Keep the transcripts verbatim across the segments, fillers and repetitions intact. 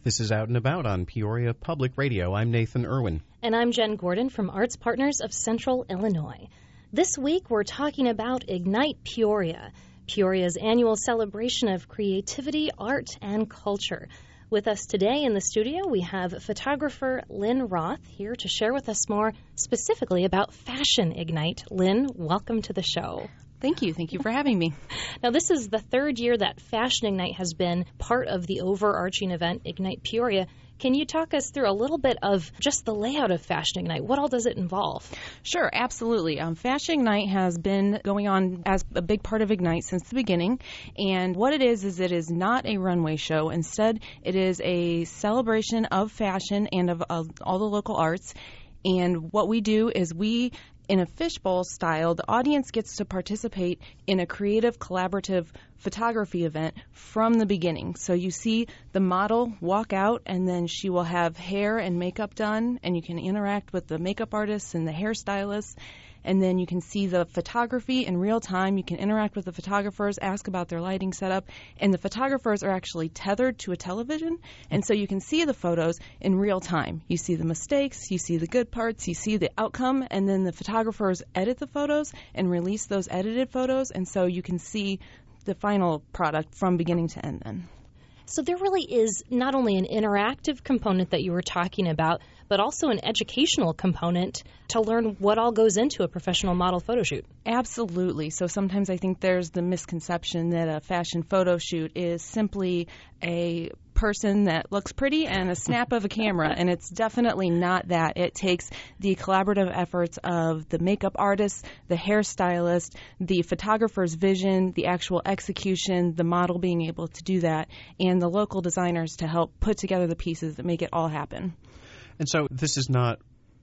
This is Out and About on Peoria Public Radio. I'm Nathan Irwin. And I'm Jen Gordon from Arts Partners of Central Illinois. This week we're talking about Ignite Peoria, Peoria's annual celebration of creativity, art, and culture. With us today in the studio, we have photographer Lynn Roth here to share with us more specifically about Fashion Ignite. Lynn, welcome to the show. Thank you. Thank you for having me. Now, this is the third year that Fashion Ignite has been part of the overarching event, Ignite Peoria. Can you talk us through a little bit of just the layout of Fashion Ignite? What all does it involve? Sure, absolutely. Um, Fashion Ignite has been going on as a big part of Ignite since the beginning. And what it is, is it is not a runway show. Instead, it is a celebration of fashion and of uh, all the local arts. And what we do is we, in a fishbowl style, the audience gets to participate in a creative, collaborative photography event from the beginning. So you see the model walk out, and then she will have hair and makeup done, and you can interact with the makeup artists and the hairstylists. And then you can see the photography in real time. You can interact with the photographers, ask about their lighting setup. And the photographers are actually tethered to a television. And so you can see the photos in real time. You see the mistakes, you see the good parts, you see the outcome. And then the photographers edit the photos and release those edited photos. And so you can see the final product from beginning to end then. So there really is not only an interactive component that you were talking about, but also an educational component to learn what all goes into a professional model photo shoot. Absolutely. So sometimes I think there's the misconception that a fashion photo shoot is simply a person that looks pretty and a snap of a camera, and it's definitely not that. It takes the collaborative efforts of the makeup artist, the hairstylist, the photographer's vision, the actual execution, the model being able to do that, and the local designers to help put together the pieces that make it all happen. And so this is not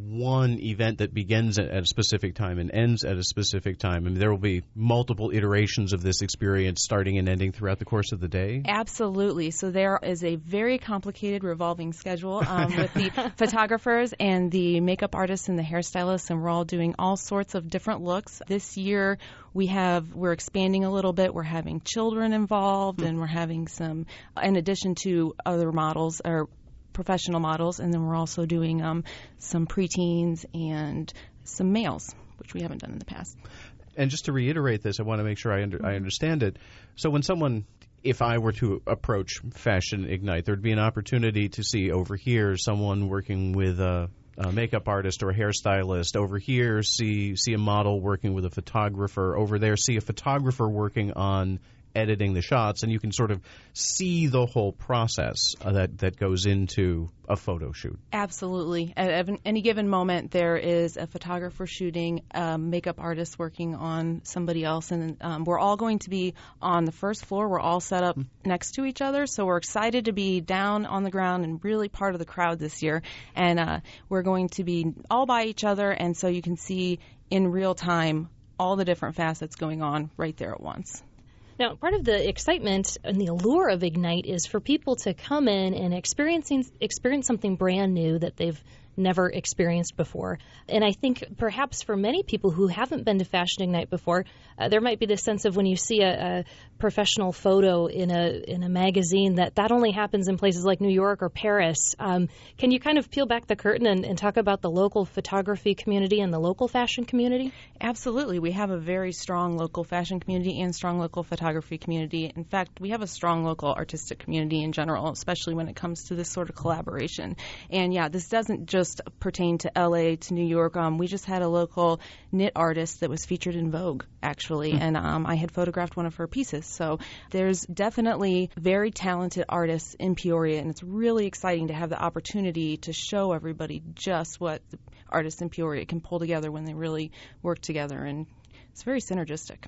one event that begins at a specific time and ends at a specific time. I mean, there will be multiple iterations of this experience starting and ending throughout the course of the day? Absolutely. So there is a very complicated revolving schedule um, with the photographers and the makeup artists and the hairstylists, and we're all doing all sorts of different looks. This year we have, we're expanding a little bit. We're having children involved, and we're having some, in addition to other models, or professional models, and then we're also doing um, some preteens and some males, which we haven't done in the past. And just to reiterate this, I want to make sure I, under, I understand it. So when someone, if I were to approach Fashion Ignite, there'd be an opportunity to see over here someone working with a, a makeup artist or a hairstylist. Over here, see see a model working with a photographer. Over there, see a photographer working on editing the shots, and you can sort of see the whole process uh, that, that goes into a photo shoot. Absolutely. At any given moment, there is a photographer shooting, a makeup artist working on somebody else, and um, we're all going to be on the first floor. We're all set up mm-hmm. next to each other, so we're excited to be down on the ground and really part of the crowd this year. And uh, we're going to be all by each other, and so you can see in real time all the different facets going on right there at once. Now, part of the excitement and the allure of Ignite is for people to come in and experiencing experience something brand new that they've never experienced before. And I think perhaps for many people who haven't been to Fashion Ignite before, uh, there might be this sense of when you see a, a professional photo in a in a magazine that that only happens in places like New York or Paris. Um, can you kind of peel back the curtain and, and talk about the local photography community and the local fashion community? Absolutely. We have a very strong local fashion community and strong local photography community. In fact, we have a strong local artistic community in general, especially when it comes to this sort of collaboration. And yeah, this doesn't just pertain to L A, to New York. Um, we just had a local knit artist that was featured in Vogue, actually, mm-hmm. and um, I had photographed one of her pieces. So there's definitely very talented artists in Peoria, and it's really exciting to have the opportunity to show everybody just what the artists in Peoria can pull together when they really work together, and it's very synergistic.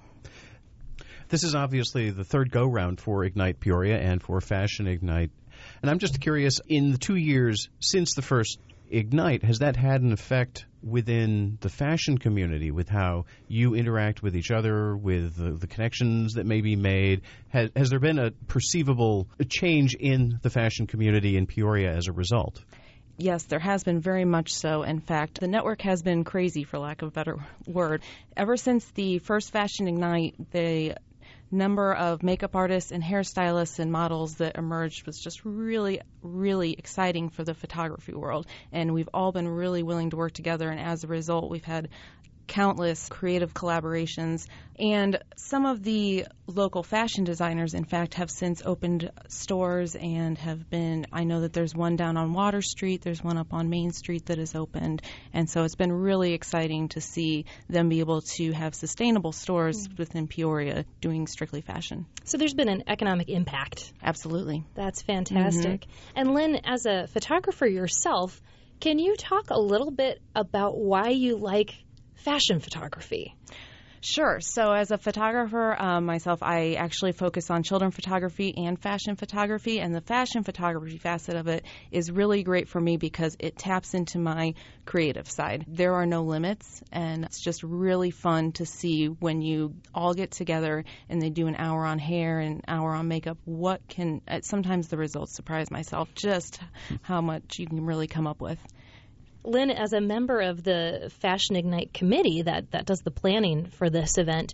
This is obviously the third go-round for Ignite Peoria and for Fashion Ignite. And I'm just curious, in the two years since the first Ignite, has that had an effect within the fashion community with how you interact with each other, with the, the connections that may be made? Has, has there been a perceivable change in the fashion community in Peoria as a result? Yes, there has been very much so. In fact, the network has been crazy, for lack of a better word. Ever since the first Fashion Ignite, they number of makeup artists and hairstylists and models that emerged was just really, really exciting for the photography world. And we've all been really willing to work together, and as a result, we've had countless creative collaborations. And some of the local fashion designers, in fact, have since opened stores and have been, I know that there's one down on Water Street, there's one up on Main Street that has opened. And so it's been really exciting to see them be able to have sustainable stores mm. within Peoria doing strictly fashion. So there's been an economic impact. Absolutely. That's fantastic. Mm-hmm. And Lynn, as a photographer yourself, can you talk a little bit about why you like fashion photography? Sure. So as a photographer um, myself, I actually focus on children photography and fashion photography, and the fashion photography facet of it is really great for me because it taps into my creative side. There are no limits, and it's just really fun to see when you all get together and they do an hour on hair and an hour on makeup, what can, sometimes the results surprise myself, just how much you can really come up with. Lynn, as a member of the Fashion Ignite committee that, that does the planning for this event,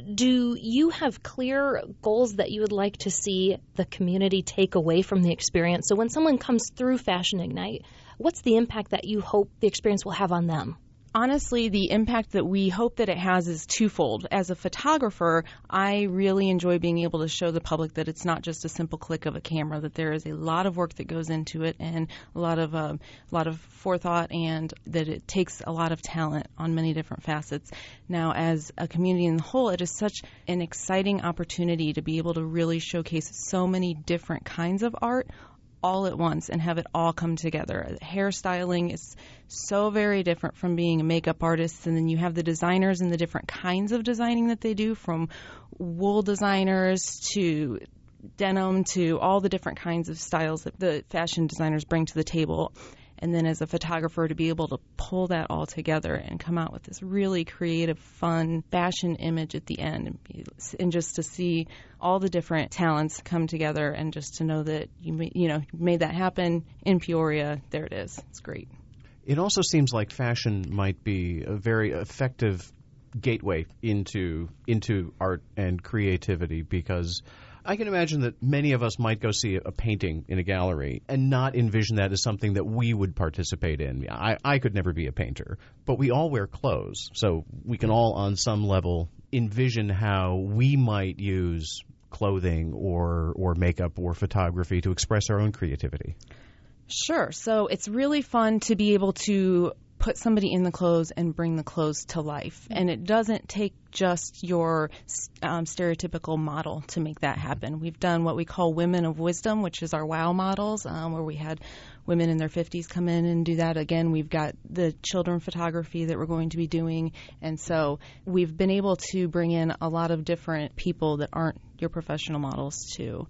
do you have clear goals that you would like to see the community take away from the experience? So when someone comes through Fashion Ignite, what's the impact that you hope the experience will have on them? Honestly, the impact that we hope that it has is twofold. As a photographer, I really enjoy being able to show the public that it's not just a simple click of a camera, that there is a lot of work that goes into it and a lot of uh, a lot of forethought, and that it takes a lot of talent on many different facets. Now, as a community in the whole, it is such an exciting opportunity to be able to really showcase so many different kinds of art all at once and have it all come together. Hairstyling is so very different from being a makeup artist, and then you have the designers and the different kinds of designing that they do, from wool designers to denim to all the different kinds of styles that the fashion designers bring to the table. And then as a photographer, to be able to pull that all together and come out with this really creative, fun fashion image at the end, and, be, and just to see all the different talents come together, and just to know that you you know made that happen in Peoria. There it is. It's great. It also seems like fashion might be a very effective gateway into into art and creativity, because I can imagine that many of us might go see a painting in a gallery and not envision that as something that we would participate in. I, I could never be a painter, but we all wear clothes, so we can all on some level envision how we might use clothing or, or makeup or photography to express our own creativity. Sure. So it's really fun to be able to put somebody in the clothes and bring the clothes to life. And it doesn't take just your um, stereotypical model to make that happen. We've done what we call Women of Wisdom, which is our WOW models, um, where we had women in their fifties come in and do that. Again, we've got the children photography that we're going to be doing. And so we've been able to bring in a lot of different people that aren't your professional models too.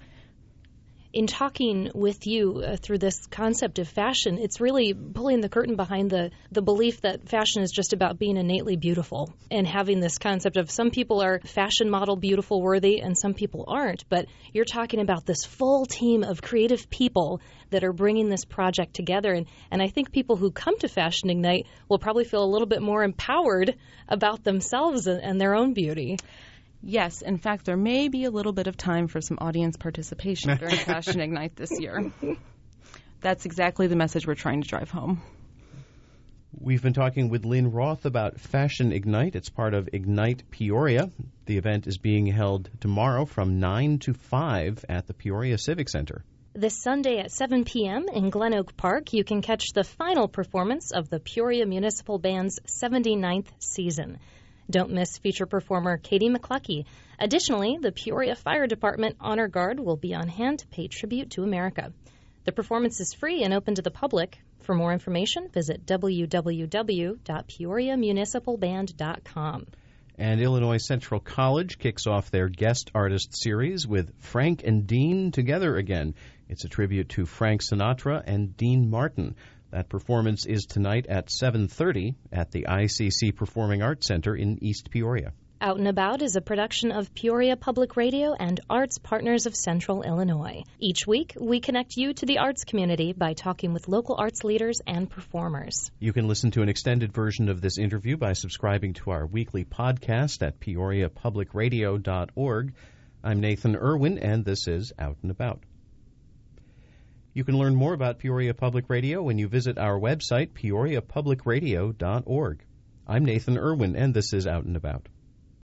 In talking with you uh, through this concept of fashion, it's really pulling the curtain behind the, the belief that fashion is just about being innately beautiful, and having this concept of some people are fashion model beautiful worthy and some people aren't. But you're talking about this full team of creative people that are bringing this project together. And, and I think people who come to Fashion Ignite will probably feel a little bit more empowered about themselves and, and their own beauty. Yes. In fact, there may be a little bit of time for some audience participation during Fashion Ignite this year. That's exactly the message we're trying to drive home. We've been talking with Lynn Roth about Fashion Ignite. It's part of Ignite Peoria. The event is being held tomorrow from nine to five at the Peoria Civic Center. This Sunday at seven p.m. in Glen Oak Park, you can catch the final performance of the Peoria Municipal Band's seventy-ninth season. Don't miss feature performer Katie McCluckey. Additionally, the Peoria Fire Department Honor Guard will be on hand to pay tribute to America. The performance is free and open to the public. For more information, visit w w w dot peoria municipal band dot com. And Illinois Central College kicks off their guest artist series with Frank and Dean Together Again. It's a tribute to Frank Sinatra and Dean Martin. That performance is tonight at seven thirty at the I C C Performing Arts Center in East Peoria. Out and About is a production of Peoria Public Radio and Arts Partners of Central Illinois. Each week, we connect you to the arts community by talking with local arts leaders and performers. You can listen to an extended version of this interview by subscribing to our weekly podcast at peoria public radio dot org. I'm Nathan Irwin, and this is Out and About. You can learn more about Peoria Public Radio when you visit our website, peoria public radio dot org. I'm Nathan Irwin, and this is Out and About.